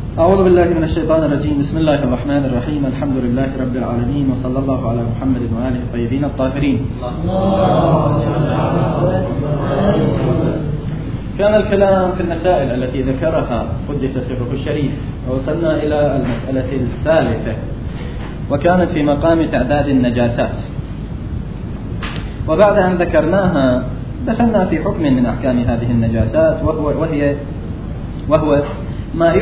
أعوذ بالله من الشيطان الرجيم. بسم الله الرحمن الرحيم. الحمد لله رب العالمين، وصلى الله على محمد وآله الطيبين الطاهرين. كان الكلام في المسائل التي ذكرها قدس سره الشريف، ووصلنا إلى المسألة الثالثة، وكانت في مقام تعداد النجاسات. وبعد أن ذكرناها دخلنا في حكم من أحكام هذه النجاسات، وهو ما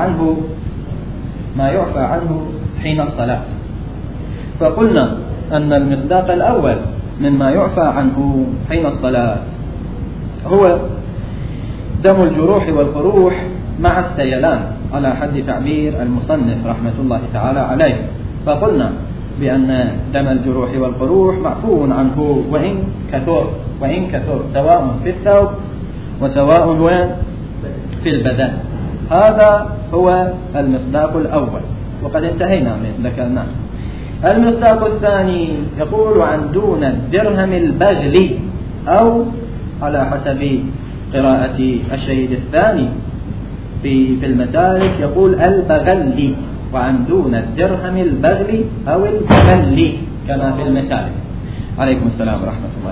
يعفى عنه حين الصلاة. فقلنا أن المصداق الأول مما يعفى عنه حين الصلاة هو دم الجروح والقروح مع السيلان، على حد تعبير المصنف رحمة الله تعالى عليه. فقلنا بأن دم الجروح والقروح معفو عنه وإن كثر سواء في الثوب وسواء وين في البدن. هذا هو المصداق الأول، وقد انتهينا من ذكرناه. المصداق الثاني يقول عن دون الدرهم البغلي، أو على حسب قراءة الشهيد الثاني في المسالك يقول البغلي، وعن دون الدرهم البغلي أو البغلي كما في المسالك. عليكم السلام ورحمة الله.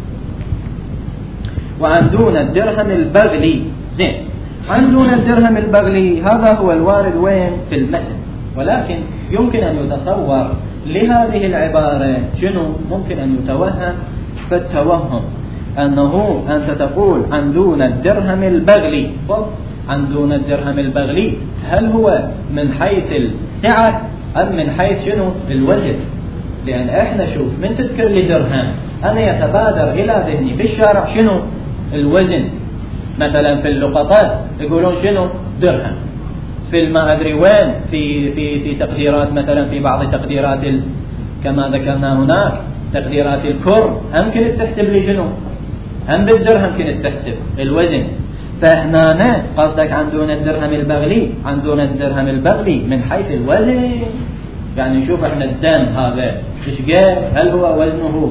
وعن دون الدرهم البغلي. زين، عن دون الدرهم البغلي هذا هو الوارد وين في المتن، ولكن يمكن أن يتصور لهذه العبارة شنو ممكن أن يتوهم. فالتوهم أنه أنت تقول عن دون الدرهم البغلي، عن دون الدرهم البغلي هل هو من حيث السعة أم من حيث شنو الوزن؟ لأن إحنا شوف من تذكر لي درهم أنا يتبادر إلى ذهني في الشارع شنو الوزن. مثلا في اللقطات يقولون شنو درهم، في ما أدري وين في تقديرات، مثلا في بعض تقديرات كما ذكرنا هناك تقديرات الكر يمكن تحسب لي شنو هم بالدرهم يمكن تحسب الوزن. فهنا قصدك عن دون الدرهم البغلي، عن دون الدرهم البغلي من حيث الوزن، يعني نشوف احنا الدم هذا ايش قد، هل هو وزنه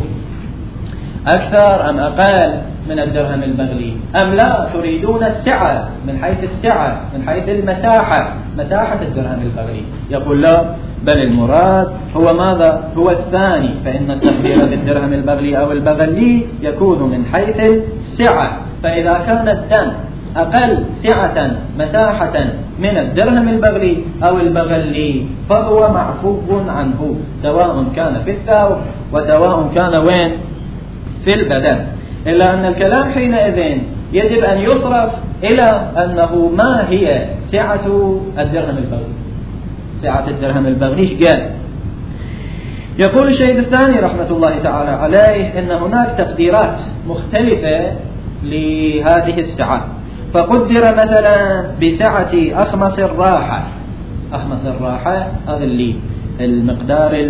أكثر أم أقل من الدرهم البغلي أم لا تريدون السعة من حيث السعة، من حيث المساحة، مساحة الدرهم البغلي. يقول لا، بل المراد هو ماذا؟ هو الثاني، فإن التقدير بالدرهم البغلي أو البغلي يكون من حيث السعة. فإذا كان الدم أقل سعة مساحة من الدرهم البغلي أو البغلي فهو معفو عنه، سواء كان في الثوب وسواء كان وين في البدن. إلا أن الكلام حينئذ يجب أن يصرف إلى أنه ما هي سعة الدرهم البغلي. سعة الدرهم البغلي إيش قال؟ يقول الشهيد الثاني رحمة الله تعالى عليه إن هناك تقديرات مختلفة لهذه السعة. فقدر مثلا بسعة أخمص الراحة. أخمص الراحة هذا اللي المقدار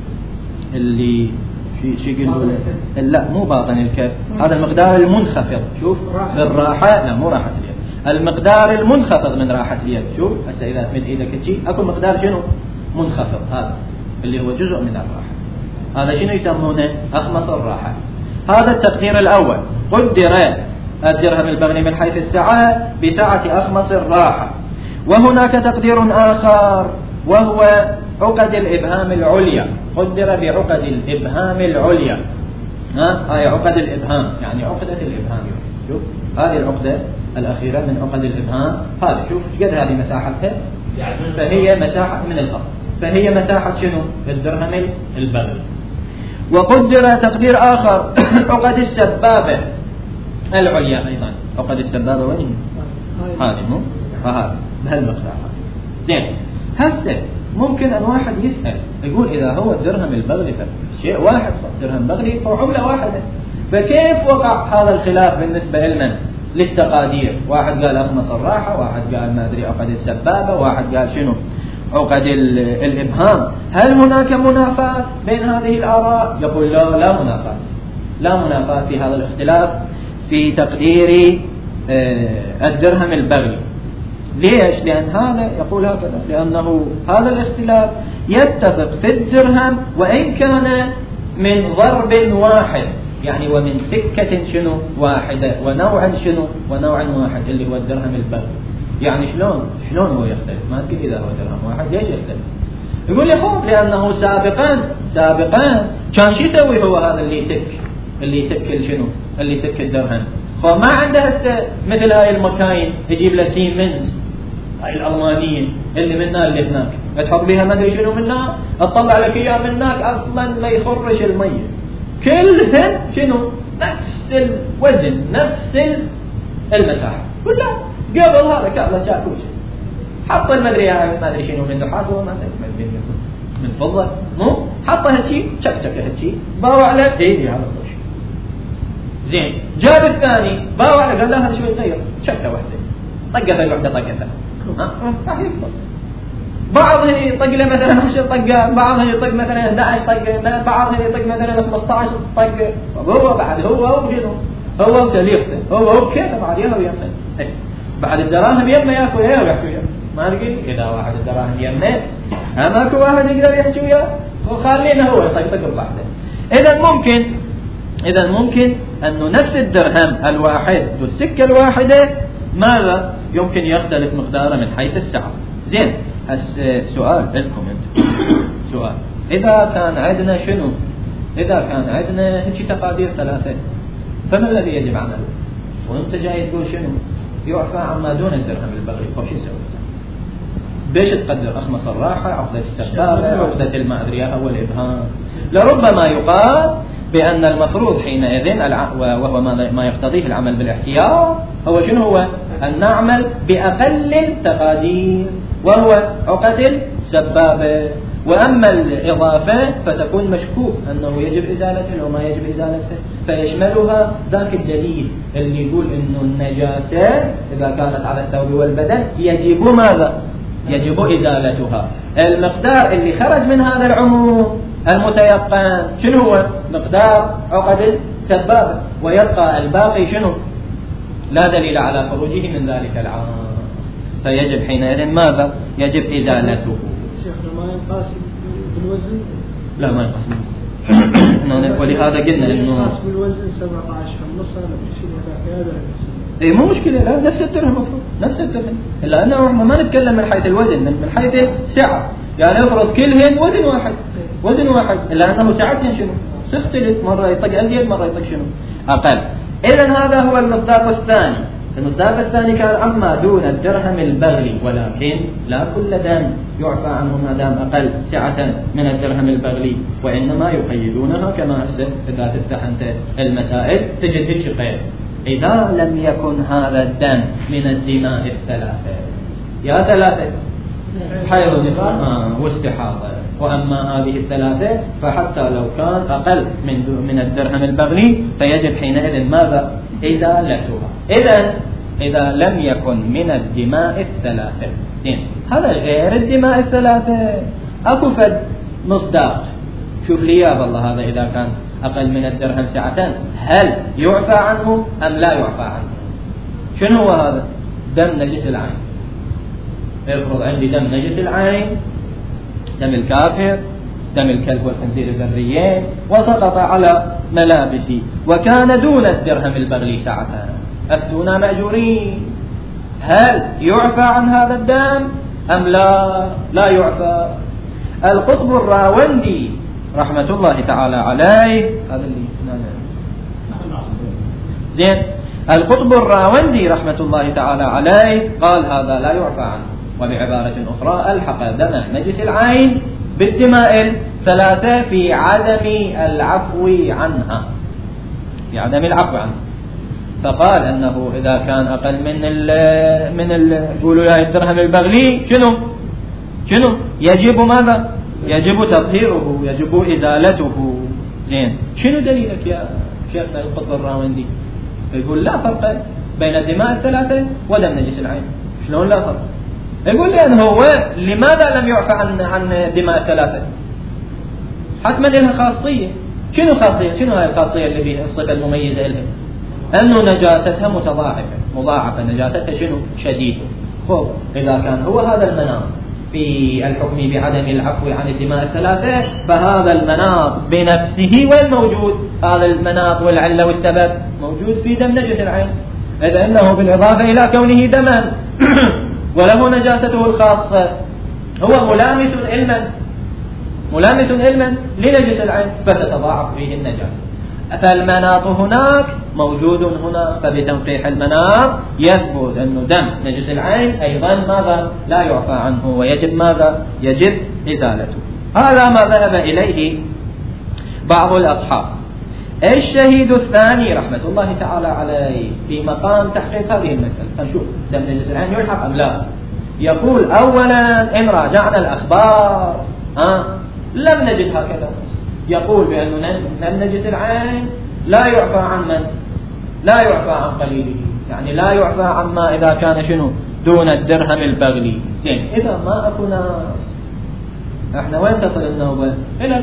اللي شو يقولوا لا مو باطن الكف، هذا المقدار المنخفض. شوف بالراحة، لا مو راحة اليد، المقدار المنخفض من راحة اليد. شوف هسه إذا تمد إيدك شيء أكو مقدار شنو منخفض، هذا اللي هو جزء من الراحة، هذا شنو يسمونه أخمص الراحة. هذا التقدير الأول. قدر الدرهم البغلي من حيث السعة بسعة أخمص الراحة. وهناك تقدير آخر وهو عقد الإبهام العليا. قدر بعقد الإبهام العليا. هاي عقد الإبهام، يعني عقدة الإبهام. شوف هذه العقدة الأخيرة من عقد الإبهام، هذه شوف قد هذه مساحتها، فهي مساحة من الأرض، فهي مساحة شنو الدرهم البغلي. وقدر تقدير آخر عقد السبابة العليا أيضا. عقد السبابة وين؟ هذه مو هذه بهالمقدار. زين، هسه ممكن أن واحد يسأل يقول إذا هو الدرهم البغلي شيء واحد، درهم بغلي أو عملة واحدة، فكيف وقع هذا الخلاف بالنسبة لنا للتقادير؟ واحد قال أخمص الراحة، واحد قال ما أدري عقد السبابة، واحد قال شنو عقد الإبهام. هل هناك منافاة بين هذه الآراء؟ يقول لا منافاة، لا منافاة في هذا الاختلاف في تقدير الدرهم البغلي. ليش؟ لأن هذا يقول هكذا، لأنه هذا الاختلاف يتفق في الدرهم وإن كان من ضرب واحد، يعني ومن سكة شنو واحدة، ونوع شنو ونوع واحد اللي هو الدرهم البغلي. يعني شلون هو يختلف؟ ما تقول إذا هو درهم واحد ليش يختلف؟ يقول لي خوف لأنه سابقا كان شو يسوي هو هذا اللي يسك شنو؟ اللي يسك الدرهم. فما عنده مثل هاي المكاين يجيب له سيمنز هاي الألمانية اللي منها اللي هناك تحط بيها ما ادري شنو منها تطلع لك اياه من هناك اصلا لا يخرج المية. كلهن شنو؟ نفس الوزن نفس المساحة كلها. قبل هذا كان له شاكوش حط ما ادري شنو من نحاس وما من فضة مو حطها هالشي شك هالشي باوع له ايدي على طول. زين جاب الثاني باوع له قال له هذا شوي يغير شكه واحدة طقتها الوحدة طقتها راح يفضل. بعضهم يطق له مثلا 10 طقة، بعضهم يطق مثلا 11 طقة، بعضهم يطق مثلا 15 طقة. هو بعد هو شنو؟ هو سليقته هو كيف بعد ياهو يمه بعد الدراهم يمه ياكل ياهو يحكي وياه. ما نقول إذا واحد الدراهم يمه ماكو واحد يقدر يحكي وياه وخلينا هو يطق بواحدة. إذا ممكن أنه نفس الدرهم الواحد والسكة الواحدة ماذا يمكن يختلف مقداره من حيث السعر. زين السؤال لكم انتم سؤال إذا كان عندنا شنو؟ إذا كان عندنا هيك تقادير ثلاثة فما الذي يجب عمله؟ وانت جاي تقول شنو؟ يعفى عما دون الدرهم البغي. فشو يسوي؟ بيش تقدر أخمص الراحة عقدة السبابة عقدة ما أدري أول إبهام. لربما يقال بأن المفروض حينئذ وهو ما يقتضيه العمل بالاحتياط هو شنو هو؟ أن نعمل بأقل التقادير وهو عقد السبابة. وأما الإضافة فتكون مشكوك أنه يجب إزالته وما يجب إزالته فيشملها ذاك الدليل اللي يقول إنه النجاسة إذا كانت على الثوب والبدن يجب ماذا؟ يجب إزالتها. المقدار اللي خرج من هذا العموم المتيقن شنو هو؟ مقدار عقد السبابة ويبقى الباقي شنو؟ لا دليل على خروجه من ذلك العام فيجب حينئذ ماذا؟ يجب إزالته. شيخنا ما ينقسم بالوزن؟ لا ما ينقسم ولهذا قلنا إنه ينقسم بالوزن 17 فالنص هذا بشيء هذا إيه مو مشكلة. لا نفس الدرهم مفروض نفس الدرهم إلا أنه ما نتكلم من حيث الوزن من حيث السعة. يعني افرض كلهن وزن واحد إلا أنه سعتهن شنو؟ تختلف مرة يطق أزيد مرة يطق شنو؟ أقل. إذن هذا هو المصداق الثاني. المصداق الثاني كان عما دون الدرهم البغلي ولكن لا كل دم يعفى عنه ما دام أقل سعة من الدرهم البغلي وإنما يقيدونها كما هسه إذا تفتح أنت المسائل تجد هيك قيد إذا لم يكن هذا الدم من الدماء الثلاثة يا ثلاثة حيض واستحاضة. وأما هذه الثلاثة فحتى لو كان أقل من الدرهم البغلي فيجب حينئذ ماذا؟ إزالتها. إذا لم يكن من الدماء الثلاثة. هذا غير الدماء الثلاثة أكو فد مصداق. شوف لي يا بالله هذا إذا كان أقل من الدرهم سعة هل يعفى عنه أم لا يعفى عنه؟ شنو هو هذا؟ دم نجس العين. افرض عندي دم نجس العين دم الكافر دم الكلب والخنزير البريين وسقط على ملابسي وكان دون الدرهم البغلي ساعة أفتونا مأجورين هل يعفى عن هذا الدم أم لا يعفى؟ القطب الراوندي رحمة الله تعالى عليه هذا اللي زين القطب الراوندي رحمة الله تعالى عليه قال هذا لا يعفى عنه. وبعبارة أخرى ألحق دم نجس العين بالدماء الثلاثة في عدم العفو عنها فقال أنه إذا كان أقل من قولوا يا الدرهم البغلي شنو يجب ماذا؟ يجب تطهيره يجب إزالته. زين شنو دليلك يا شيخنا القطب الراوندي؟ يقول لا فرق بين الدماء الثلاثة ودم نجس العين. شلون لا فرق؟ يقول لأن هو لماذا لم يعفى عن دماء الثلاثة؟ حتما لها خاصية. شنو خاصية؟ شنو هاي الخاصية اللي فيها الصفة المميزة لها؟ أنه نجاستها مضاعفة نجاستها شنو؟ شديدة. خب إذا كان هو هذا المناط في الحكم بعدم العفو عن الدماء الثلاثة فهذا المناط بنفسه وين موجود؟ هذا المناط والعلة والسبب موجود في دم نجس العين. إذا إنه بالإضافة إلى كونه دما وله نجاسته الخاصة، هو ملامس علما لنجس العين فتتضاعف فيه النجاسة. فالمناط هناك موجود هنا، فبتنقيح المناط يثبت أن دم نجس العين أيضا ماذا لا يعفى عنه، ويجب ماذا يجب إزالته. هذا ما ذهب إليه بعض الأصحاب. الشهيد الثاني رحمة الله تعالى عليه في مقام تحقيق هذه المسألة، فنشوف دم نجس العين يلحق أم لا. يقول أولا إن راجعنا الأخبار لم نجد هكذا، يقول بأن دم نجس العين لا يعفى عن من؟ لا يعفى عن قليله، يعني لا يعفى عما إذا كان شنو دون الدرهم البغلي. زين، إذا ما أكو ناس احنا وين تصل النوبة؟ إلى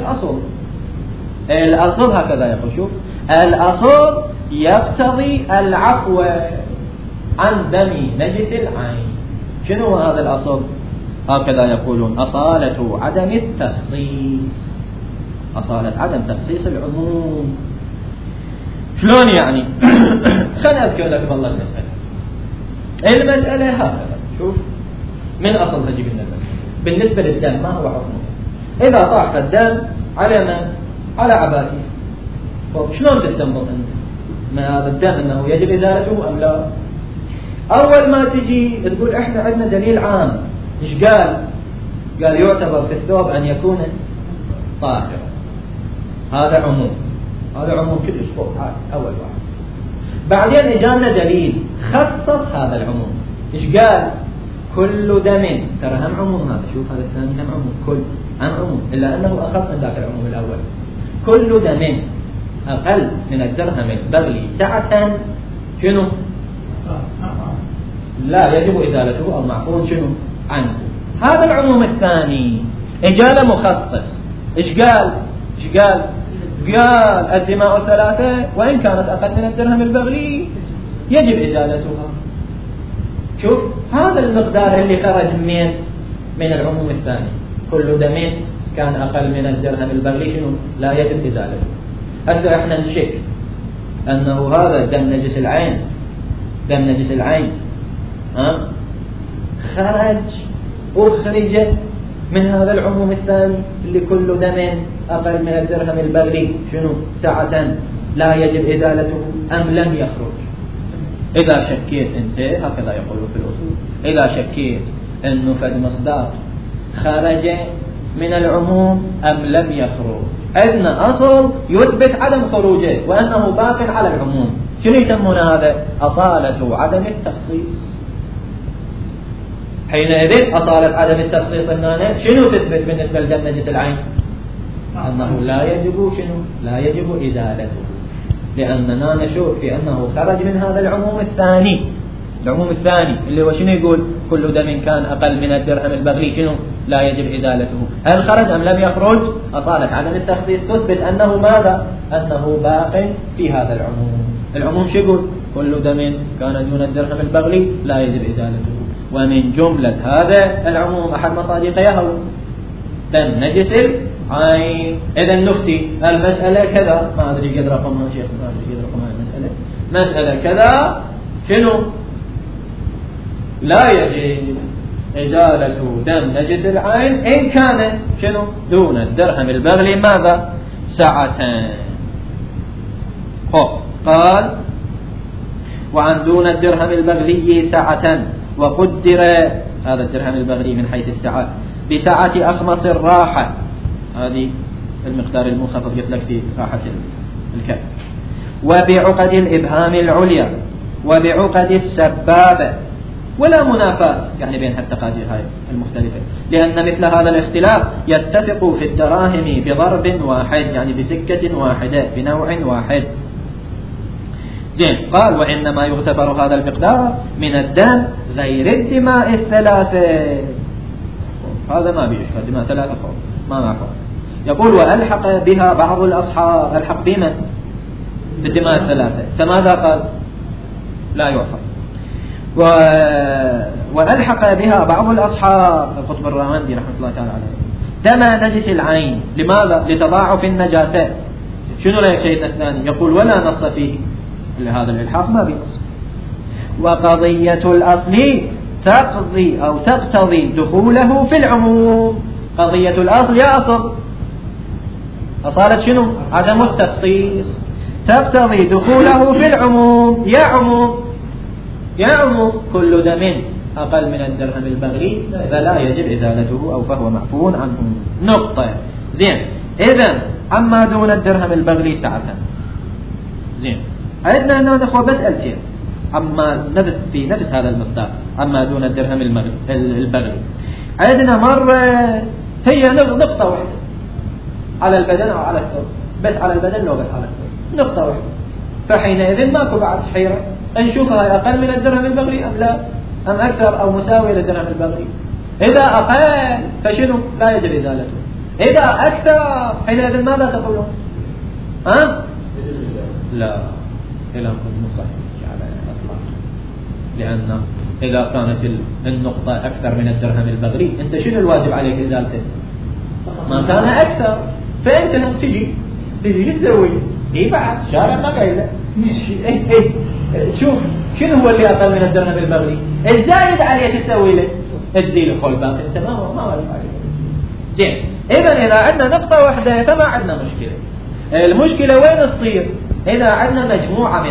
الأصل هكذا يقول. شوف، الأصل يقتضي العفو عن دم نجس العين. شنو هذا الأصل؟ هكذا يقولون أصالة عدم التخصيص، أصالة عدم تخصيص العموم. شلون يعني؟ خليني أذكر لك والله المسألة هكذا. شوف، من أصل تجيب لنا المسألة بالنسبة للدم ما هو حكمه؟ إذا طاح الدم على من؟ على عباتي. شلون تستنبط أنت من هذا الدم أنه يجب إزالته أم لا؟ أول ما تجي تقول إحنا عندنا دليل عام. إيش قال؟ قال يعتبر في الثوب أن يكون طاهرا. هذا عموم كلش فوق. أول واحد. بعدين إجانا دليل خصص هذا العموم. إيش قال؟ كل دم. ترى هم عموم هذا. شوف هذا الثاني هم عموم، كل عموم، إلا أنه أخف من ذاك العموم الأول. كل دم أقل من الدرهم البغلي سعة شنو؟ لا يجب إزالته أو معفو شنو عنه. هذا العموم الثاني إجالة مخصص. إيش قال؟ قال الدماء الثلاثة وإن كانت أقل من الدرهم البغلي يجب إزالتها. شوف هذا المقدار اللي خرج من العموم الثاني. كل دم كان أقل من الدرهم البغلي شنو لا يجب إزالته. هسه احنا نشك أنه هذا دم نجس العين أخرج من هذا العموم الثاني اللي كل دم أقل من الدرهم البغلي شنو ساعة لا يجب إزالته أم لم يخرج. إذا شكيت أنت هكذا يقولوا في الأصول، إذا شكيت أنه فد مصداق خرج من العموم أم لم يخرج، عندنا أصل يثبت عدم خروجه وأنه باق على العموم. شنو يسمون هذا؟ أصالة عدم التخصيص. حينئذ أصالة عدم التخصيص هنا شنو تثبت بالنسبة لدم نجس العين؟ أنه لا يجب إزالته، لأننا نشوف في أنه خرج من هذا العموم الثاني. العموم الثاني اللي هو شنو يقول؟ كل دم كان أقل من الدرهم البغلي شنو لا يجب إزالته. هل خرج أم لم يخرج؟ أصالة عدم التخصيص تثبت أنه ماذا؟ أنه باق في هذا العموم. العموم شو يقول؟ كل دم كان دون الدرهم البغلي لا يجب إزالته. ومن جملة هذا العموم أحد مصادقه هو دم نجس العين. إذا نفتي المسألة كذا، ما أدري قد رقمها شيخ، ما أدري قد رقمها المسألة، مسألة كذا شنو لا يجب إزالة دم نجس العين إن كان شنو دون الدرهم البغلي ماذا؟ ساعة. قال وعن دون الدرهم البغلي ساعة، وقدر هذا الدرهم البغلي من حيث الساعة بساعة أخمص الراحة، هذه المقدار المنخفض قلت لك في راحة الكف، وبعقد الإبهام العليا، وبعقد السبابة. ولا منافاة يعني بين التقادير هاي المختلفة، لأن مثل هذا الاختلاف يتفق في الدراهم بضرب واحد، يعني بسكة واحدة بنوع واحد. زين، قال وإنما يغتفر هذا المقدار من الدم غير الدماء الثلاثة. هذا ما بيشفى الدماء ثلاثة فوق ما معفى. يقول وألحق بها بعض الأصحاب، ألحق بما بالدماء الثلاثة، فماذا قال؟ لا يعفى. وألحق بها بعض الأصحاب القطب الراوندي رحمة الله تعالى عليه دم نجس العين. لماذا؟ لتضاعف النجاسة. شنو رأيك شيء الثاني؟ يقول ولا نص فيه لهذا الإلحاق، ما بنص. وقضية الأصل تقضي أو تقتضي دخوله في العموم. قضية الأصل يا أصالة شنو؟ عدم التخصيص. تقتضي دخوله في العموم. يا عموم كل دم أقل من الدرهم البغلي فلا يجب إزالته أو فهو معفو عنه. نقطة. زين. إذن عما دون الدرهم البغلي ساعة. زين. عندنا هنا أخوة بسألتين عما في نفس هذا المصداق عما دون الدرهم البغلي. عندنا مرة هي نقطة واحدة على البدن أو على الثوب، بس على البدن لو بس على الثوب نقطة واحدة، فحينئذ ماكو بعد حيرة نشوفها أقل من الدرهم البغلي أم لا، أم أكثر أو مساوي للدرهم البغلي. إذا أقل فشنو؟ لا يجب إزالته. إذا أكثر حينئذ ماذا تقولون؟ لا، كلامكم صحيح على الإطلاق، لأن إذا كانت النقطة أكثر من الدرهم البغلي أنت شنو الواجب عليك إزالته؟ ما كان أكثر، فأنت لم تجي تسوي بعد شارع ما قايله شوف شنو هو اللي أقل من الدرهم البغلي، الزايد عليه شو تسوي له؟ تزيل الخل باقي أنت ما واجب عليك. زين. إذا عندنا نقطة واحدة فما عندنا مشكلة. المشكلة وين تصير؟ إذا عندنا مجموعة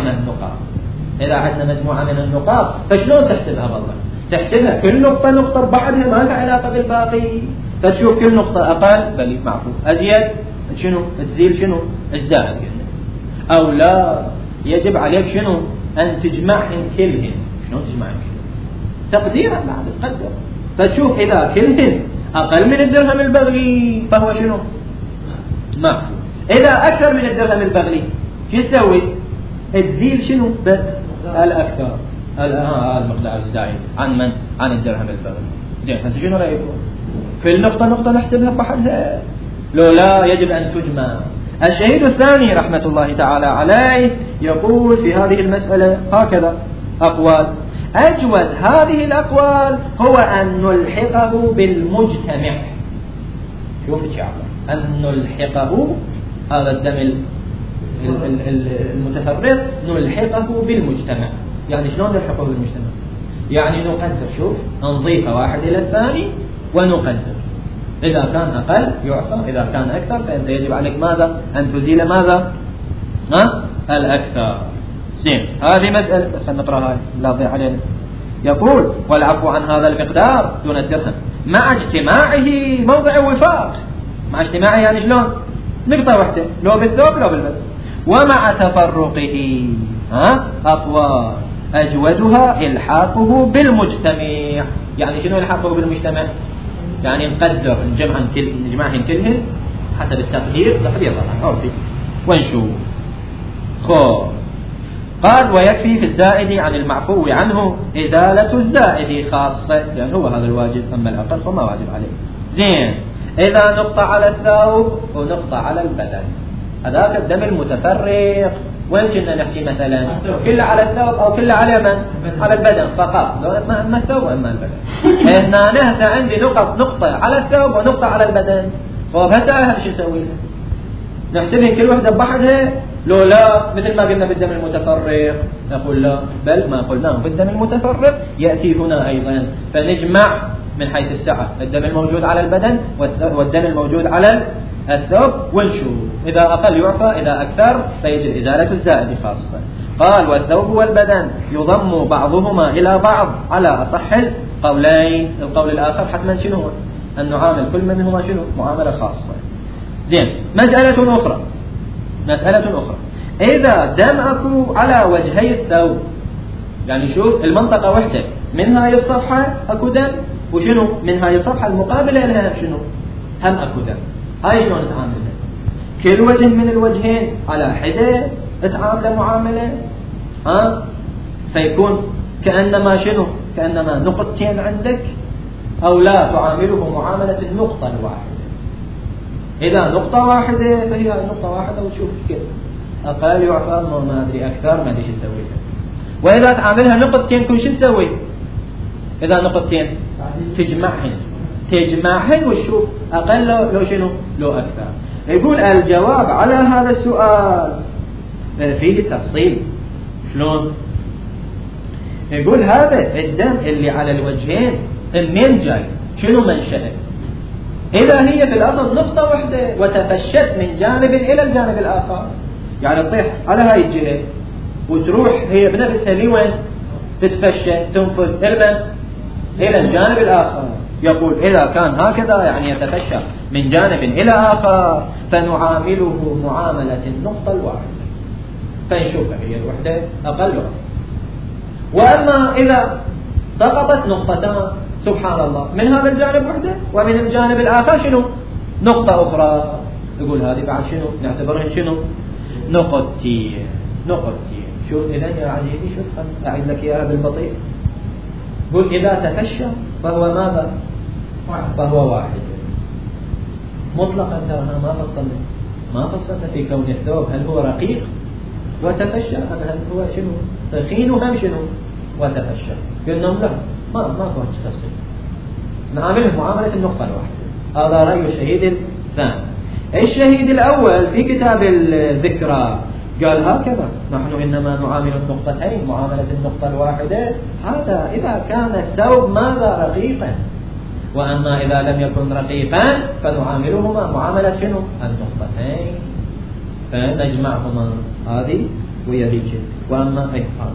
من النقاط فشلون تحسبها بالله؟ تحسبها كل نقطة ببعضها ما لها علاقة بالباقي، فتشوف كل نقطة أقل بل معفو، أزيد شنو تزيل شنو الزائد، أو لا يجب عليك شنو أن تجمعهم كلهم. شلون تجمعهم كلهم؟ تقديرا بعد القدر، فتشوف إذا كلهم أقل من الدرهم البغلي فهو شنو معفو. إذا أكثر من الدرهم البغلي شو تسوي؟ تزيل شنو بس الأكثر المقدار الزائد عن الدرهم البغلي. زين. هسه شنو رأيكم؟ كل نقطة نحسبها بحدها لو لا يجب أن تجمع. الشهيد الثاني رحمة الله تعالى عليه يقول في هذه المسألة هكذا أقوال. أجود هذه الأقوال هو أن نلحقه بالمجتمع. شوف الشعب، أن نلحقه هذا الدم المتفرق نلحقه بالمجتمع. يعني شلون نلحقه بالمجتمع؟ يعني نقدر، شوف نضيف واحد إلى الثاني ونقدر، إذا كان أقل يعفى، إذا كان أكثر فأنت يجب عليك ماذا؟ أن تزيل ماذا؟ الأكثر. زين. هذه مسألة بس نقرأها لا ضيع علينا. يقول والعفو عن هذا المقدار دون الدرهم مع اجتماعه موضع وفاق. مع اجتماعه يعني شلون؟ نقطة واحدة لو بالثوب لو بالبدن. ومع تفرقه أقوى أجودها إلحاقه بالمجتمع. يعني شنو إلحاقه بالمجتمع؟ يعني نقدر نجمعهم كلهم حسب التقدير، تقدير طبعا عرفي ونشوف. قال ويكفي في الزائد عن المعفو عنه إزالة الزائد خاصة، يعني هو هذا الواجب، أما الأقل فما واجب عليه. زين. إذا نقطة على الثوب ونقطة على البدن، هذاك الدم المتفرق وين كنا نحكي مثلا كله على الثوب أو كله على من؟ على البدن فقط، أما الثوب وأما البدن. هنا نهسة عندي نقطة على الثوب ونقطة على البدن. هسه شو نسوي؟ نحسبها كل واحدة بحدها لو لا مثل ما قلنا بالدم المتفرق نقول لا، بل ما قلناه بالدم المتفرق يأتي هنا أيضا، فنجمع من حيث السعة الدم الموجود على البدن والدم الموجود على الثوب ونشوف إذا أقل يعفى، إذا أكثر فيجب إزالة الزائد خاصة. قال والثوب والبدن يضم بعضهما إلى بعض على أصح القولين. القول الآخر حتما شنو هو؟ أن نعامل كل منهما شنو؟ معاملة خاصة. زين. مسألة أخرى إذا دم أكو على وجهي الثوب، يعني شوف المنطقة وحدة من هاي الصفحة أكو دم، وشنو من هاي الصفحة المقابلة لها شنو هم أكو دم. هاي شلون نتعاملها؟ كل وجه من الوجهين على حدة تعامل معاملة فيكون كأنما شنو؟ كأنما نقطتين عندك، أو لا تعامله معاملة النقطة الواحدة. إذا نقطة واحدة فهي نقطة واحدة وتشوف كيف أقل يعفى ما أدري أكثر ما أدري شو تسويها. وإذا تعاملها نقطتين كل شو تسوي؟ إذا نقطتين تجمعهن وتشوف أقل لو شنو لو أكثر. يقول الجواب على هذا السؤال فيه تفصيل. شلون؟ يقول هذا الدم اللي على الوجهين منين جاي؟ شنو منشأه؟ إذا هي في الأصل نقطة واحدة وتفشت من جانب إلى الجانب الآخر، يعني تطيح على هاي الجهة وتروح هي بنفسها لوين؟ تتفشى تنفذ إلى الجانب الآخر. يقول إذا كان هكذا يعني يتفشى من جانب إلى آخر فنعامله معاملة النقطة الواحدة، فنشوفها هي الوحدة أقل وقت. وأما إذا سقطت نقطتان سبحان الله من هذا الجانب وحدة ومن الجانب الآخر شنو؟ نقطة أخرى، يقول هذه بعد شنو؟ نعتبرها شنو؟ نقطتين. شوف إذن يا عزيزي، شوف أعيد لك إياها بالبطيء. قل إذا تفشى فهو ماذا؟ فهو واحد مطلقا. ترى ما فصلنا في كون الثوب هل هو رقيق وتفشى هل هو شنو؟ ثخين وهم شنو؟ وتفشى. قلنا لا، ما كنت تفصل، نعامله معاملة النقطة الواحدة. هذا رأي الشهيد الثاني. الشهيد الأول في كتاب الذكرى قال هكذا: نحن إنما نعامل النقطتين معاملة النقطة الواحدة، هذا إذا كان الثوب ماذا؟ رقيقا. وأما إذا لم يكن رقيقا فنعاملهما معاملة شنو؟ النقطتين، فنجمعهما هذه ويذيك. وأما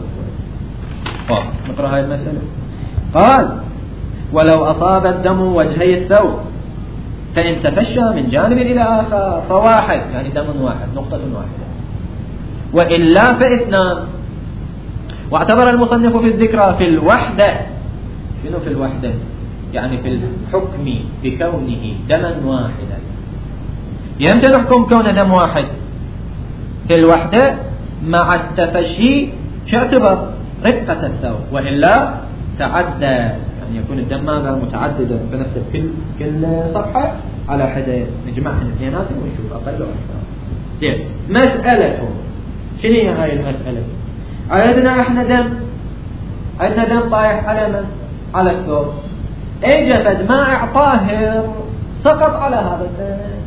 هذا نقرأ هذه المسألة. قال: ولو أصاب الدم وجهي الثوب فإن تفشى من جانب إلى آخر فواحد، يعني دم واحد، نقطة واحدة، وإلا فاثنان. واعتبر المصنف في الذكرى في الوحدة. شنو في الوحدة؟ يعني في الحكم بكونه دما واحدا. يمتى نحكم كونه دم واحد؟ في الوحدة مع التفشي شاعتبر رقة الثوب، وإلا تعدى، يعني يكون الدم ماذا؟ متعددا، فنحسب كل صفحة على حدة، نجمعها اثنيناتهم ونشوف أقل وأكثر. زين، مسألتهم شنو هي هاي المسألة؟ عندنا احنا دم طايح على من؟ على الثوب. اجى فد مائع طاهر سقط على هذا الدم.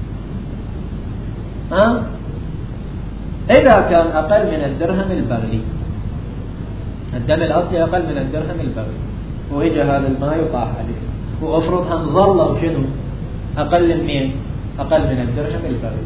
إذا كان أقل من الدرهم البغلي، الدم الأصلي أقل من الدرهم البغلي، وإجى هذا الماء يطاح عليه، وأفرض هم ظلوا شنو؟ أقل من الدرهم البغلي.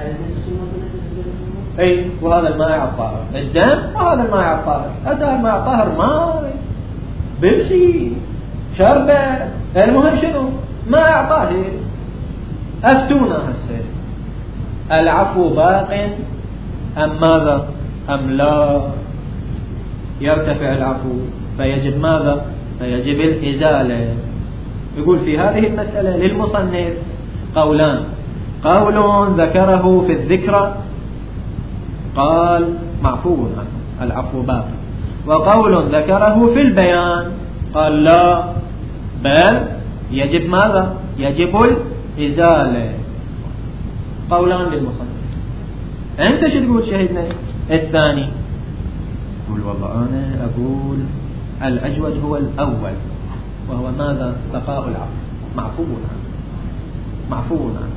أي، وهذا الماء الطاهر الدم، وهذا الماء الطاهر. هذا الماء الطاهر ماء بيبسي شربة، المهم شنو؟ ماء طاهر. أفتونا هسه، العفو باق أم ماذا؟ أم لا؟ يرتفع العفو فيجب ماذا؟ فيجب الإزالة. يقول في هذه المسألة للمصنف قولان: قول ذكره في الذكرى قال معفو عنه، العفو باق، وقول ذكره في البيان قال لا، بل يجب ماذا؟ يجب الإزالة. قولان للمصنف. أنت شو تقول شهيدنا الثاني؟ يقول والله أنا أقول الأجود هو الأول، وهو ماذا؟ بقاء العفو، معفو عنه.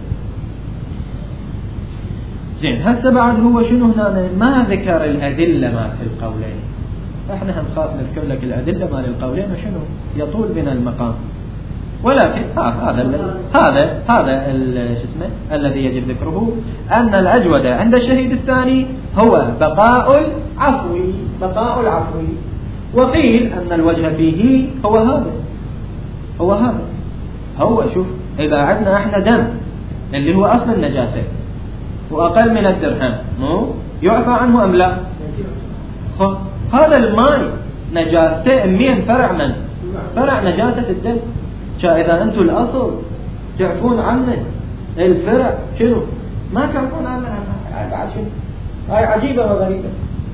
زين، هسه بعد هو شنو هنا؟ ما ذكر الأدلة ما في القولين. احنا هنخاف نذكر لك الأدلة ما للقولين وشنو يطول بنا المقام، ولكن هذا شو اسمه الذي يجب ذكره، أن الأجود عند الشهيد الثاني هو بقاء العفو. وقيل أن الوجه فيه هو هذا. هو شوف، إذا عندنا احنا دم اللي هو أصل النجاسة وأقل من الدرهم، يعفى عنه أم لا؟ هذا الماء نجاسته مين؟ فرع نجاسة الدم. إذا أنتم الأصل تعرفون عنه، الفرع شنو؟ ما تعرفون عنه. بعد شنو؟ هاي عجيبة وغريبة.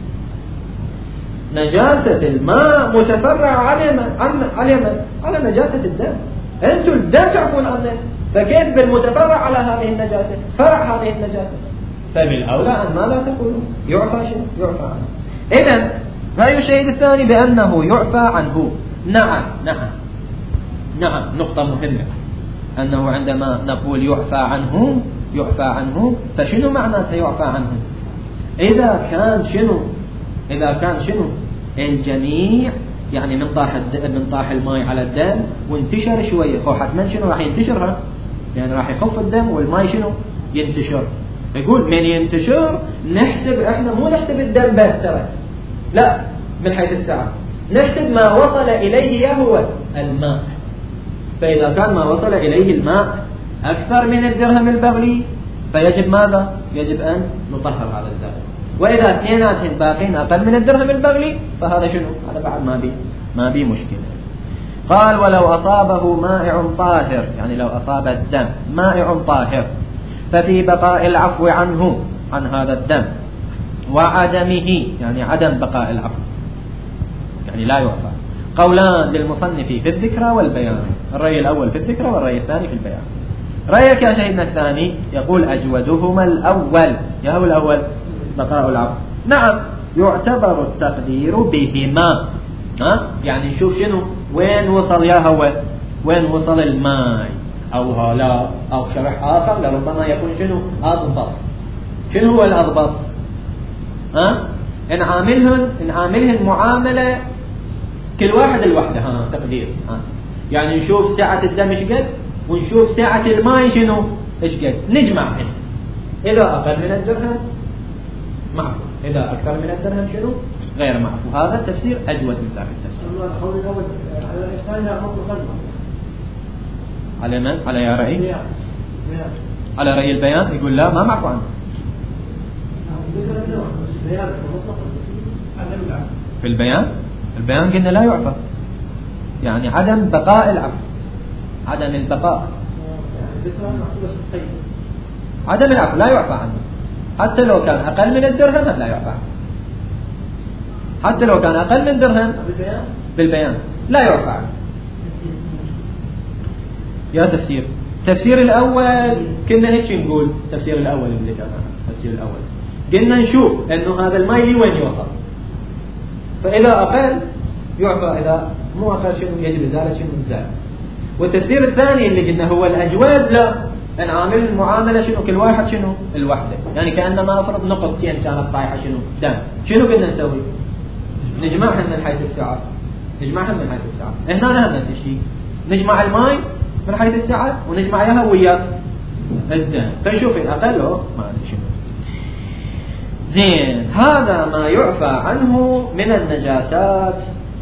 نجاسة الماء متفرع على نجاسة الدم. أنتم الدم تعرفون عنه، فكيف بالمتفرع على هذه النجاسة؟ فرع هذه النجاسة. فبالأولى أن ماذا تقولون؟ يعفى عنه. إذن رأي الشهيد الثاني بأنه يعفى عنه. نعم، نقطة مهمة، أنه عندما نقول يعفى عنه فشنو معناته يعفى عنه؟ إذا كان شنو الجميع يعني من طاح الماء على الدم وانتشر شوية، هو حتما شنو راح ينتشر، يعني راح يخف الدم والماء شنو ينتشر. يقول من ينتشر نحسب، احنا مو نحسب الدم بس ترى، لا، من حيث السعة نحسب ما وصل إليه هو الماء. فإذا كان ما وصل إليه الماء أكثر من الدرهم البغلي فيجب ماذا؟ يجب أن نطهر هذا الدرهم. وإذا اثنيناتهم باقين أقل من الدرهم البغلي فهذا شنو؟ هذا بعد ما بي مشكلة. قال ولو أصابه مائع طاهر، يعني لو أصاب الدم مائع طاهر ففي بقاء العفو عنه عن هذا الدم وعدمه، يعني عدم بقاء العفو يعني لا يعفى، قولان للمصنف في الذكرى والبيان. الرأي الأول في الذكرى والرأي الثاني في البيان. رأيك يا سيدنا الثاني يقول أجودهما الأول. يا هو الأول بقاء العفو. نعم يعتبر التقدير بهما، يعني نشوف شنو وين وصل يا هو، وين وصل الماء أو هلا أو شرح آخر لربما يكون شنو أضبط. شنو هو الأضبط؟ إن عاملهن معاملة كل واحد الوحدة، تقدير. يعني نشوف سعة الدم ايش قد ونشوف سعة الماء شنو ايش قد، نجمعهن. إذا أقل من الدرهم معفو، إذا أكثر من الدرهم شنو غير معفو. هذا التفسير أجود من ذاك التفسير. على من؟ على يا رأي؟ على رأي البيان يقول لا ما معفو عنه. في البيان قلنا لا يعفى، يعني عدم بقاء العفو، عدم البقاء، عدم العفو لا يعفى عنه، حتى لو كان أقل من الدرهم لا يعفى عنه، حتى لو كان أقل من درهم بالبيان لا يعفى عنه. يا تفسير الأول كنا هيك نقول، تفسير الأول اللي كان تفسير الأول قلنا نشوف إنه هذا الماء لي وين يوصل، فإذا أقل يعفى، إذا مو أقل شنو يجب إزالة شنو إزالة. والتفسير الثاني اللي قلنا هو الأجود، لا، أن عامل المعاملة شنو كل واحد شنو الوحدة، يعني كأنما أفرض نقطتين كانت طايحة شنو دم، شنو كنا نسوي؟ نجمعهم من حيث السعة، نجمعهم من حيث السعة. هنا نفس الشيء، نجمع الماء من حيث السعة ونجمع ياها ويا الدم، فنشوف الأقل ما أدري شنو. زين، هذا ما يعفى عنه من النجاسات.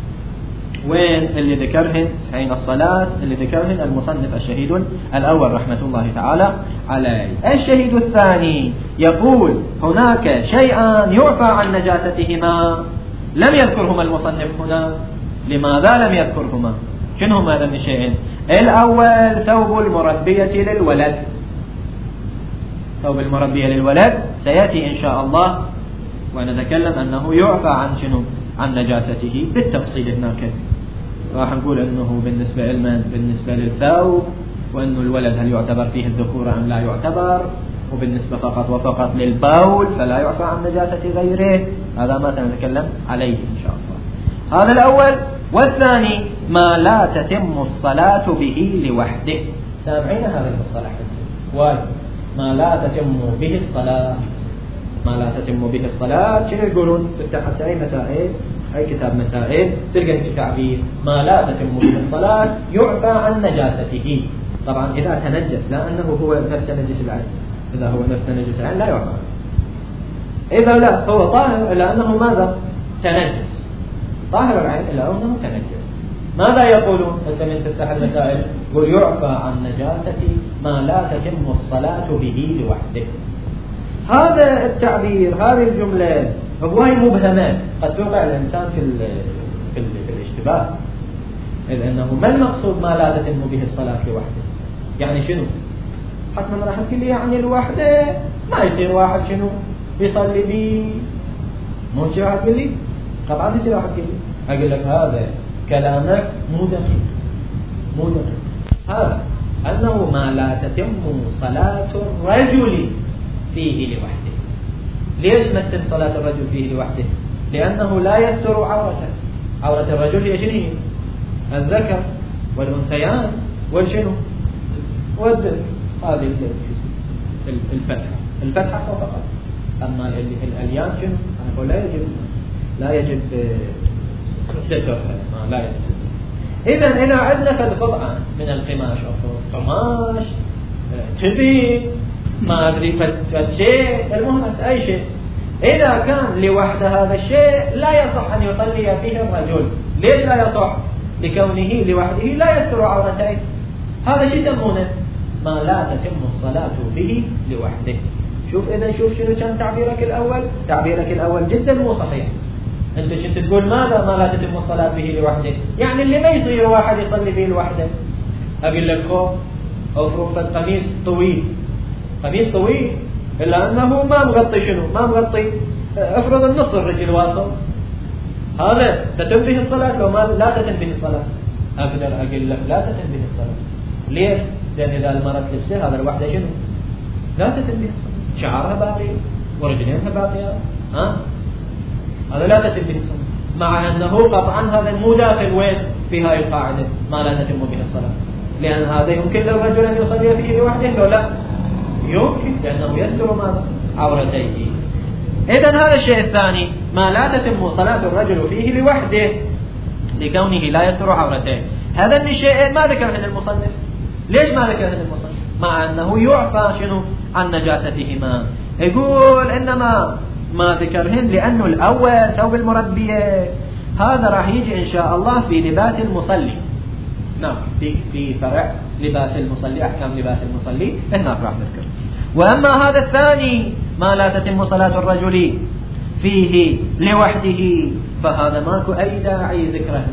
وين اللي ذكرهن حين الصلاة؟ اللي ذكرهن المصنف الشهيد الأول رحمة الله تعالى عليه. الشهيد الثاني يقول هناك شيئان يعفى عن نجاستهما لم يذكرهما المصنف هنا. لماذا لم يذكرهما؟ شنو هما هذين الشيئين؟ الأول ثوب المربية للولد. ثوب المربية للولد سيأتي إن شاء الله ونتكلم أنه يعفى عن شنو؟ عن نجاسته بالتفصيل هناك. راح نقول أنه بالنسبة لمن؟ بالنسبة للثوب، وأنه الولد هل يعتبر فيه الذكورة أم لا يعتبر، وبالنسبة فقط وفقط للبول فلا يعفى عن نجاسة غيره. هذا ما سنتكلم عليه إن شاء الله. هذا الأول. والثاني ما لا تتم الصلاة به لوحده. سامعين هذا المصطلح وايد، ما لا تتم به الصلاة. ما لا تتم به الصلاة شنو يقولون؟ تفتح أي مسائل، أي كتاب مسائل تلقى التعبير ما لا تتم به الصلاة يعفى عن نجاسته. طبعا إذا تنجس، لا أنه هو نفس نجس العين، إذا هو نفس نجس العين لا يعفى. إذا لا هو طاهر إلا أنه ماذا؟ تنجس. طاهر العين إلا أنه تنجس. ماذا يقولون؟ هسه من تفتح المسائل يقول يعفى عن نجاسة ما لا تتم الصلاة به لوحده. هذا التعبير، هذه الجملة هواي مبهمة، قد توقع الإنسان في الاشتباه. إذ أنه ما المقصود ما لا تتم به الصلاة لوحده؟ يعني شنو؟ حتما راح تقول لي يعني الوحدة ما يصير واحد شنو يصلي بي، مو شيء راح تقول لي؟ قطعا شيء راح تقول لي. أقول لك هذا كلامك مو دقيق، مو دقيق. هذا أنه ما لا تتم صلاة الرجل فيه لوحده. ليش ما تتم صلاة الرجل فيه لوحده؟ لأنه لا يستر عورته. عورة الرجل هي شنو؟ الذكر والأنثيان والشنو والذكر. هذه الفتحة فقط. أما الأليان شنو؟ لا يجب سترها، لا يستتر. إذا إذا عندنا قطعة من القماش أو قماش تبي ما أدري شيء، المهم أي شيء، إذا كان لوحده هذا الشيء لا يصح أن يصلي به الرجل. ليش لا يصح؟ لكونه لوحده لا يستر عورتيه. هذا شيء يسمونه ما لا تتم الصلاة به لوحده. شوف إذا شوف شنو كان تعبيرك الأول. تعبيرك الأول جدا مو صحيح. أنت كنت تقول ماذا ما لا تتم الصلاة به لوحده؟ يعني اللي ما يصير واحد يصلي به لوحده. أقول لك خوف أفرض قميص طويل، قميص طويل إلا أنه ما مغطي شنو؟ ما مغطي، أفرض النص الرجل واصل، هذا تتم به الصلاة لو ما لا تتم به الصلاة؟ أقدر أقول لك لا تتم به الصلاة. ليش؟ لأن إذا المرأة تفسر هذا الوحدة شنو؟ لا تتم به الصلاة. شعرها باقي ورجلينها باقية، هذا لا تتم به الصلاة. مع أنه قطعا هذا مو داخل وين في هاي القاعدة ما لا تتم به الصلاة، لأن هذا يمكن للرجل أن يصلي فيه لوحده لو لا يمكن، لأنه يستر ماذا؟ عورتيه. إذن هذا الشيء الثاني ما لا تتم صلاة الرجل فيه لوحده لكونه لا يستر عورتيه. هذا الشيء ما ذكرهن المصنف. ليش ما ذكرهن المصنف؟ مع أنه يعفى شنو عن نجاستهما. يقول إنما ما ذكرهن لأنه الأول ثوب المربية، هذا راح يجي إن شاء الله في لباس المصلي. نعم في فرع لباس المصلي، أحكام لباس المصلي هناك راح نذكر. وأما هذا الثاني ما لا تتم صلاة الرجل فيه لوحده فهذا ماكو أي داعي ذكره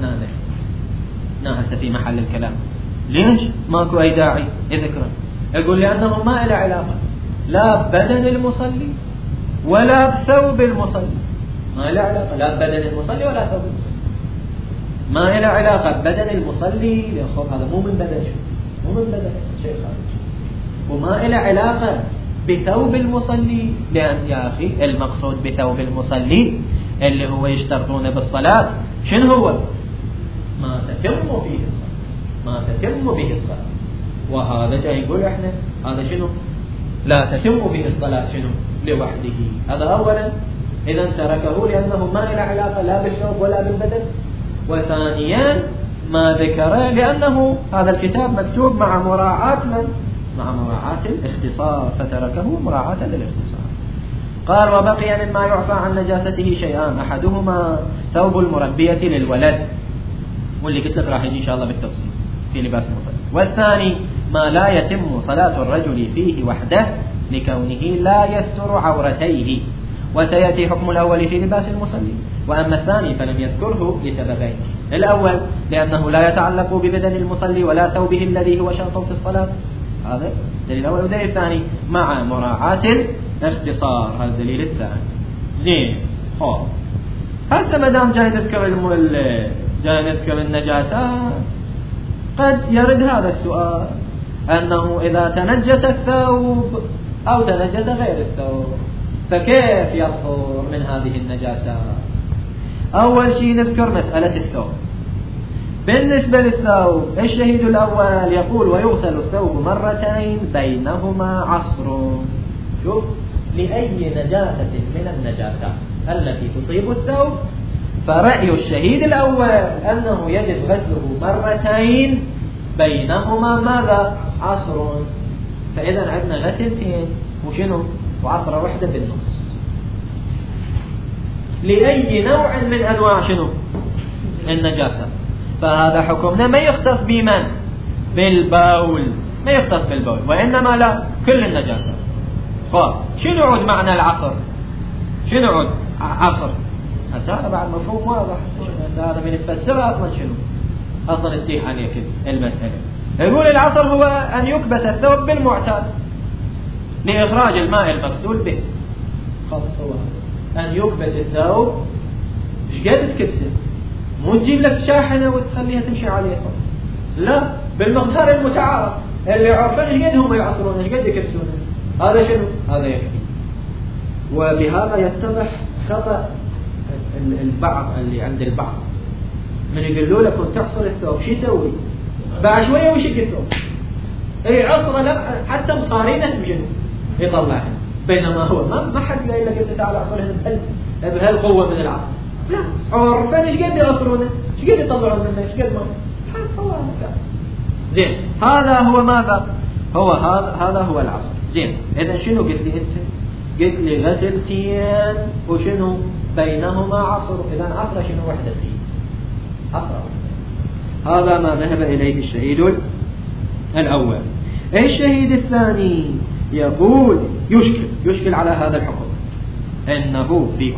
هنا هسه في محل الكلام. ليش ماكو أي داعي ذكره؟ يقول لأنه ما له علاقة لا بدن المصلي ولا بثوب المصلي، ما له علاقة لا بدن المصلي ولا ثوب المصلي، ما له علاقة بدن المصلي. يخوف هذا مو من بدن، مو من بدن شيء خارج، وما له علاقة بثوب المصلي، لأن يا أخي المقصود بثوب المصلي اللي هو يشترطون بالصلاة شنو هو؟ ما تتم فيه الصلاة، ما تتم به الصلاة. وهذا جاي يقول احنا هذا شنو؟ لا تتم به الصلاة شنو؟ لوحده. هذا أولا إذا تركه لأنه ما له علاقة لا بالثوب ولا بالبدن. وثانيا ما ذكره لأنه هذا الكتاب مكتوب مع مراعاة من؟ مع مراعاة الاختصار، فتركه مراعاة للاختصار. قال وبقي مما يعفى عن نجاسته شيئان، أحدهما ثوب المربية للولد، واللي قلت لك راح يجي إن شاء الله بالتفصيل في لباس المصلي. والثاني ما لا يتم صلاة الرجل فيه وحده لكونه لا يستر عورتيه، وسيأتي حكم الأول في لباس المصلي. وأما الثاني فلم يذكره لسببين: الأول لأنه لا يتعلق ببدن المصلي ولا ثوبه الذي هو شرط في الصلاة، هذا الدليل الأول. والدليل الثاني مع مراعاة الاختصار، هذا الدليل الثاني. زين هسه ما دام جاي نذكر النجاسات، قد يرد هذا السؤال أنه إذا تنجس الثوب أو تنجس غير الثوب فكيف يطهر من هذه النجاسات؟ أول شيء نذكر مسألة الثوب. بالنسبة للثوب الشهيد الأول يقول ويغسل الثوب مرتين بينهما عصر. شوف لأي نجاسة من النجاسات التي تصيب الثوب فرأي الشهيد الأول أنه يجب غسله مرتين بينهما ماذا؟ عصر. فإذا عندنا غسلتين وشنو؟ وعصر واحدة بالنص لأي نوع من أنواع شنو؟ النجاسة. فهذا حكمنا ما يختص بمن؟ بالبول، ما يختص بالبول، وإنما لا كل النجاسة. شنو عود معنى العصر؟ شنو عود عصر؟ هذا بعد مفهوم واضح. هذا من تفسره أصلا شنو؟ أصلا تتيح عليك المسألة. يقول العصر هو أن يكبس الثوب بالمعتاد لإخراج الماء المغسول به. خلاص هو أن يكبس الثوب. إيش قد تكبسه؟ مو تجيب لك شاحنة وتخليها تمشي عليها، لا، بالمقدار المتعارف اللي عرفان إيش قد هم يعصرون، إيش قد يكبسون. هذا شنو؟ هذا يكفي. وبهذا يتضح خطأ البعض اللي عند البعض من يقولوا لكم تحصل الثوب شو يسوي؟ بعد شوية ويشق الثوب، عصره لا حتى مصارينه بجنوب يطلعها، بينما هو ما حد قال لك انت تعال عصرهن بهالقوة من العصر، لا، عرفان ايش قد يعصرونه؟ ايش قد يطلعون منه؟ ايش قد ما الله مكان. زين هذا هو ماذا؟ هذا هو العصر. زين إذا شنو قلت لي أنت؟ قلت لي غسلتين وشنو بينهما عصر. إذا عصر شنو وحدة فيه؟ عصر واحدة. هذا ما ذهب إليه الشهيد الأول. الشهيد الثاني يقول يشكل على هذا الحكم أنه في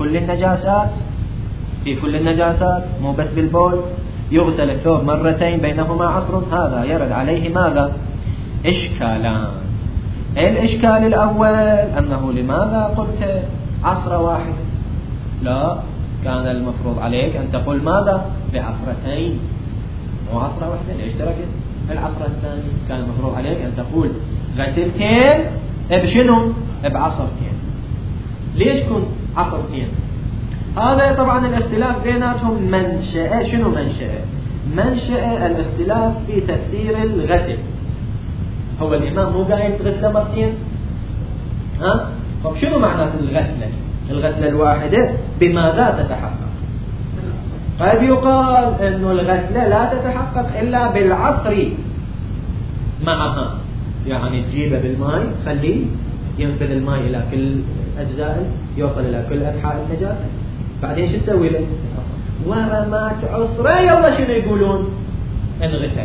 كل النجاسات مو بس بالبول يغسل الثوب مرتين بينهما عصر. هذا يرد عليه ماذا؟ إشكالان. الإشكال الأول أنه لماذا قلت عصر واحد؟ لا، كان المفروض عليك أن تقول ماذا؟ بعصرتين وعصر واحدة. ليش تركت العصر الثاني؟ كان المفروض عليك أن تقول غسلتين بشنو؟ بعصرتين. ليش كنت عصرتين؟ هذا طبعا الاختلاف بيناتهم منشأ. شنو منشأ الاختلاف في تفسير الغسل. هو الإمام مو قايل تغسل مرتين؟ طب شنو معنى الغسلة الواحدة بماذا تتحقق؟ قد يقال إنه الغسلة لا تتحقق إلا بالعصر معها، يعني تجيبه بالماء خليه ينفذ الماء إلى كل أجزاء، يوصل إلى كل أنحاء النجاسة، بعدين شو تسوي له؟ ورمات عصره يلا شنو يقولون؟ انغسل.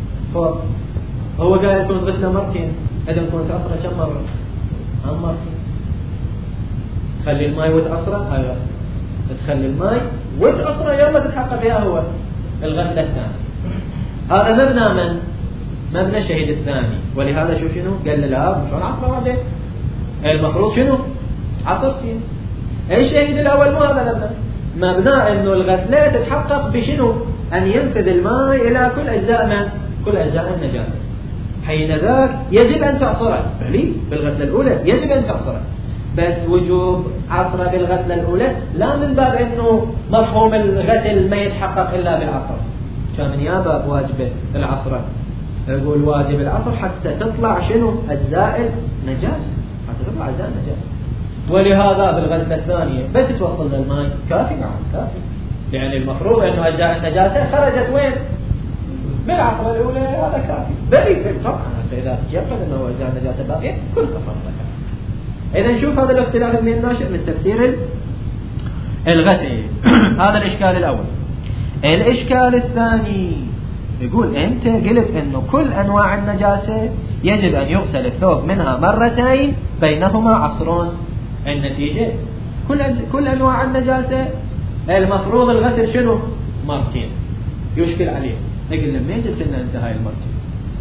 هو قال كنت غسله مرتين، إذا كنت عصره كم مرة؟ مرتين. تخلي الماء وتعصره، هذا تخلي الماء وتعصره يلا تتحقق يا هو الغسلة الثانية. هذا مبنى الشهيد الثاني. ولهذا شنو قال لا مش عصره بعدين، المفروض شنو؟ عصرتين. الشهيد الأول مو هذا مبنى انه الغسلة تتحقق بشنو؟ أن ينفذ الماء إلى كل أجزاء النجاسة. حين ذاك يجب أن تعصره. بالغسلة الأولى يجب أن تعصره، بس وجوب عصره بالغسلة الأولى لا من باب أنه مفهوم الغسل ما يتحقق إلا بالعصر. كان يا باب واجب العصر، يقول واجب العصر حتى تطلع شنو؟ أجزاء النجاسة، حتى تطلع أجزاء النجاسة. ولهذا بالغسلة الثانية بس توصل للماء كافي. كافي، يعني المفروض أنه أجزاء النجاسة خرجت وين؟ بالعصر الأولى. هذا كافي. بل طبعا إذا يقل أنه أجزاء النجاسة باقية كل كفر لك. إذا نشوف هذا الاختلاف من الناشئ من تفسير الغسل. هذا الإشكال الأول. الإشكال الثاني يقول أنت قلت أنه كل أنواع النجاسة يجب أن يغسل الثوب منها مرتين بينهما عصرون. النتيجة كل أنواع النجاسة المفروض الغسل شنو؟ مرتين. يشكل عليه. نقول لما يجب لنا انت هاي المرتين؟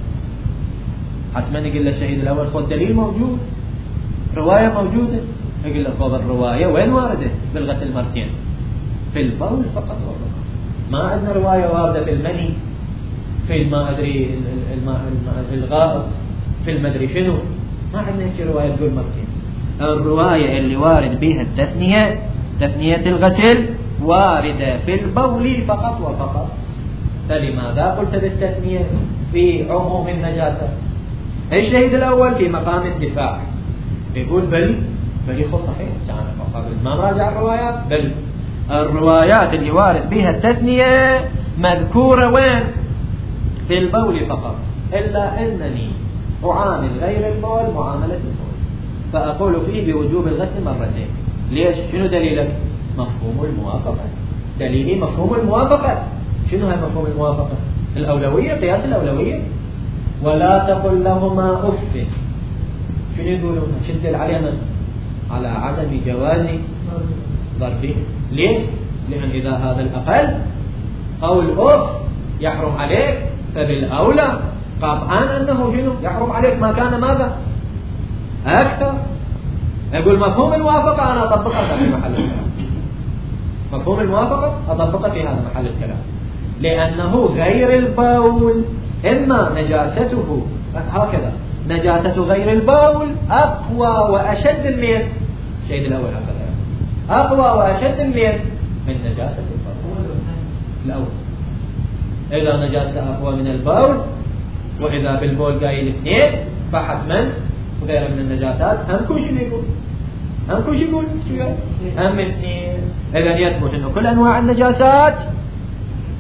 حتما نقول للشهيد الأول خذ دليل موجود، رواية موجودة. يقول له خذ الرواية وين واردة بالغسل مرتين؟ في البول فقط والله. ما عندنا رواية واردة في المني، في ما أدري الغائط، في المدري شنو. ما عندنا هيك رواية تقول مرتين. الرواية اللي وارد بها التثنية، تثنية الغسل، واردة في البول فقط وفقط. فلماذا قلت بالتثنية في عموم النجاسة؟ الشهيد الأول في مقام الدفاع يقول بل خو صحيح، ما راجع الروايات. بل الروايات اللي وارد بها التثنية مذكورة وين؟ في البول فقط، إلا أنني أعامل غير البول معاملة البول، فأقول فيه بوجوب الغسل مرتين. ليش؟ شنو دليلك؟ مفهوم الموافقة. دليلي مفهوم الموافقة. شنو هي مفهوم الموافقة؟ الأولوية، قياس الأولوية. ولا تقل لهما أف. شنو يقولون؟ شدل علينا على عدم جواز ضربه. ليش؟ لأن إذا هذا الأقل أو الأف يحرم عليك، فبالأولى قطعا أنه شنو؟ يحرم عليك ما كان ماذا؟ أكثر. أقول مفهوم الموافقة أنا أطبقها في محل الكلام. مفهوم الموافقة أطبقها في هذا محل الكلام، لأنه غير البول إما نجاسته هكذا، نجاسة غير البول أقوى وأشد من الشيء الأول هكذا، أقوى وأشد من نجاسة البول الأول. إذا نجاسة أقوى من البول، وإذا بالبول قايل اثنين، فحتما وغير من النجاسات هم كل شيء يقول، هم كل شيء يقول هم اثنين. إذا يثبت أنه كل أنواع النجاسات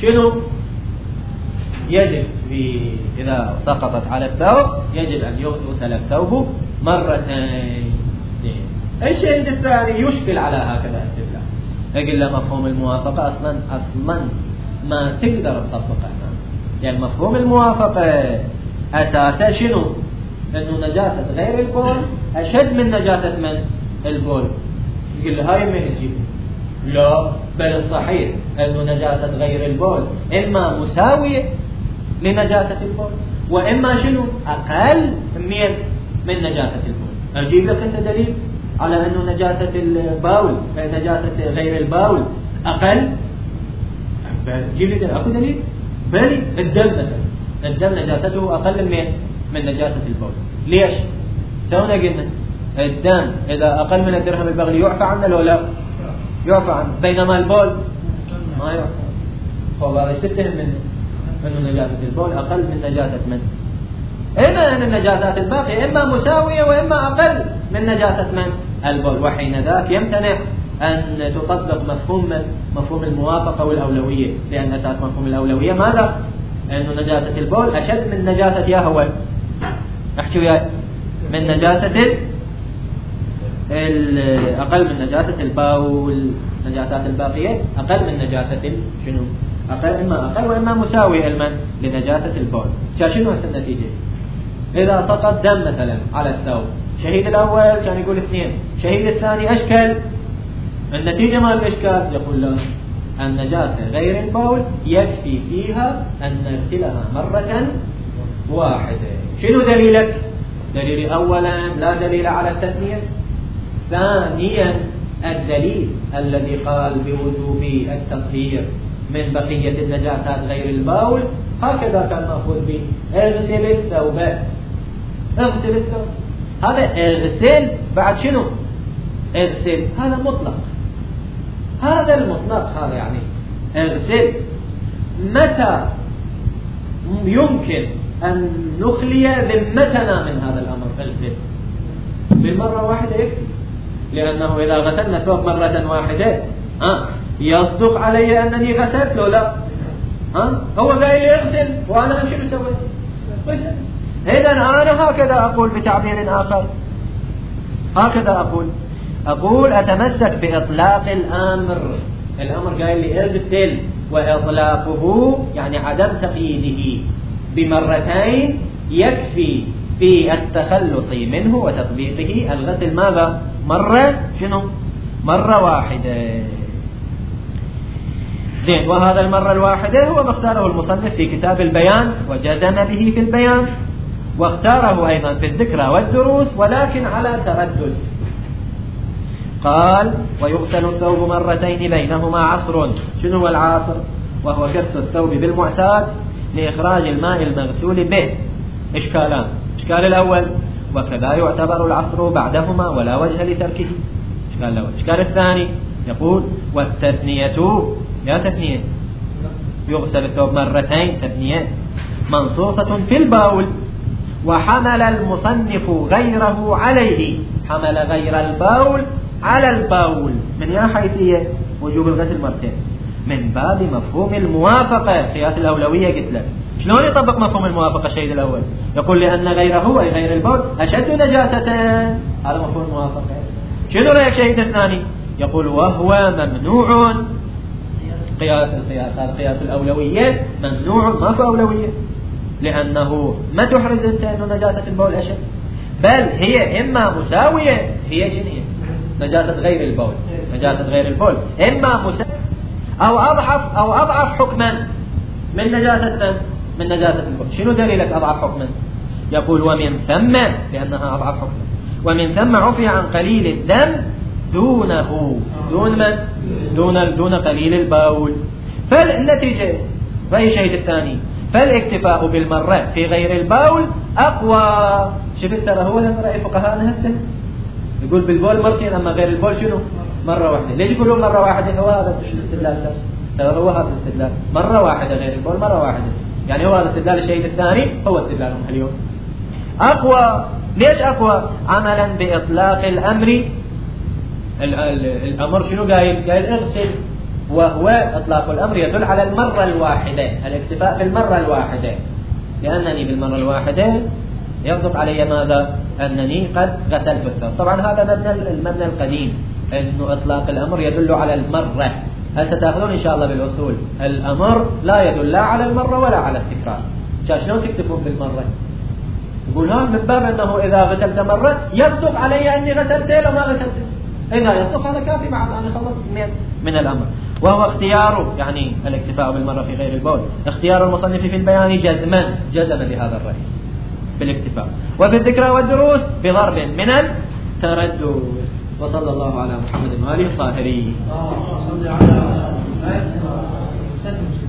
شنو يجب إذا سقطت على الثوب يجب أن يغسل الثوب مرتين. الشيء الثاني يشكل على هكذا استدلال، يقول له مفهوم الموافقة أصلا ما تقدر تطبقه، يعني مفهوم الموافقة أساسا شنو؟ أنه نجاسة غير البول أشد من نجاسة من البول. يقول له هاي من تجيب؟ لا، بل الصحيح أنه نجاسة غير البول إما مساوية لنجاسة البول وإما شنو؟ أقل من نجاسة البول. أجيب لك أنت دليل على أنه نجاسة البول نجاسة غير البول أقل؟ جيب لي أكو دليل؟ بل الدم مثلا، الدم نجاسته أقل من نجاسة البول. ليش؟ تونا قلنا الدم إذا أقل من الدرهم البغلي يعفى عنه لو لا يعفى عنه، بينما البول ما يعفى. فهذا يستهم من نجاسة البول أقل من نجاسة من. إذا أن النجاسات الباقية إما مساوية وإما أقل من نجاسة من البول، وحين ذاك يمتنع أن تطبق مفهوم الموافقة والأولوية، لأن أساس مفهوم الأولوية ماذا؟ أن نجاسة البول أشد من نجاسة يا هو احكي وياي من نجاسة أقل من نجاسة البول. نجاسات الباقية أقل من نجاسة شنو؟ أقل، إما أقل وإما مساوي علما لنجاسة البول. شنو النتيجة؟ إذا سقط دم مثلا على الثوب، شهيد الأول كان يقول 2، شهيد الثاني أشكل، النتيجة ما الإشكال؟ يقول لا، النجاسة غير البول يكفي فيها أن نغسلها مرة واحدة. شنو دليلك؟ دليل أولا لا دليل على التثنية. ثانيا الدليل الذي قال بوجوب التطهير من بقية النجاسات غير البول هكذا كان مأخوذ به، اغسل الثوب، اغسل الثوب. هذا اغسل بعد شنو؟ اغسل هذا مطلق، هذا المطلق هذا يعني اغسل. متى يمكن أن نخلي ذمتنا من هذا الأمر؟ اغسل بالمرة واحدة يكفي، لأنه إذا غسلنا الثوب مرة واحدة يصدق علي أنني غسلت له لا. هو قال لي اغسل وأنا شنو سويت؟ إذن أنا هكذا أقول بتعبير آخر، هكذا أقول أتمسك بإطلاق الأمر قال لي اغسل، وإطلاقه يعني عدم تقييده بمرتين يكفي في التخلص منه وتطبيقه الغسل ماذا؟ مرة شنو؟ مرة واحدة. زين، وهذا المرة الواحدة هو ما اختاره المصنف في كتاب البيان وجزم به في البيان، واختاره أيضا في الذكرى والدروس ولكن على تردد. قال ويغسل الثوب مرتين بينهما عصر. شنو هو العصر؟ وهو كبس الثوب بالمعتاد لإخراج الماء المغسول به. إشكالان، إشكال الأول وكذا يعتبر العصر بعدهما ولا وجه لتركه. إشكال الأول. إشكال الثاني يقول والتثنية يا تثنية يغسل الثوب مرتين تثنية منصوصة في البول، وحمل المصنف غيره عليه، حمل غير البول على البول من يا حيثية وجوب الغسل مرتين من باب مفهوم الموافقة قياس الأولوية. قلت لك شلون يطبق مفهوم الموافقة الشيء الأول؟ يقول لأن غيره أي غير البول أشد نجاسة، هذا مفهوم الموافقة. شنو رأيك شيء الثاني؟ يقول وهو ممنوع. هذا قياس الأولوية ممنوع، ما في أولوية، لأنه ما تحرز أنت أنه نجاسة البول أشد، بل هي إما مساوية، هي جنية نجاسة غير البول، نجاسة غير البول إما مساوية أو أضعف حكما من نجاسة البول. شنو دليلك أضعف حكما؟ يقول ومن ثم، لأنها أضعف حكما، ومن ثم عفي عن قليل الدم دونه، دون من؟ دون قليل البول. فالنتيجة وأي شيء الثاني فالاكتفاء بالمرة في غير البول أقوى. شفت ترى هو رأي فقهاءنا هسه يقول بالبول مرتين، أما غير البول شنو؟ مرة واحدة. ليش يقولون مرة واحدة؟ هو هذا الاستدلال، ترى هو هذا الاستدلال مرة واحدة غير البول مرة واحدة، يعني هو هذا استدلال الشيء الثاني هو استدلالهم اليوم أقوى. ليش أقوى؟ عملا بإطلاق الأمر. الأمر شنو قايل؟ قايل اغسل، وهو إطلاق الأمر يدل على المرة الواحدة، الاكتفاء في المرة الواحدة، لأنني بالمرة الواحدة يصدق علي ماذا؟ أنني قد غسلت الثوب. طبعا هذا المبنى القديم، أنه إطلاق الأمر يدل على المرة. ستأخذون إن شاء الله بالأصول الأمر لا يدل لا على المرة ولا على التكرار. شلون تكتفون بالمرة؟ يقول هون من باب أنه إذا غسلت مرة يصدق علي أني غسلت لو ما غسلت. إذا يصدق هذا كافي بعد أن خلص من الأمر. وهو اختيار يعني الاكتفاء بالمرة في غير البول، اختيار المصنف في البيان جزم بهذا الرأي بالاكتفاء، وفي الذكرى والدروس بضرب من التردد. وصلى الله على محمد وآله الطاهرين.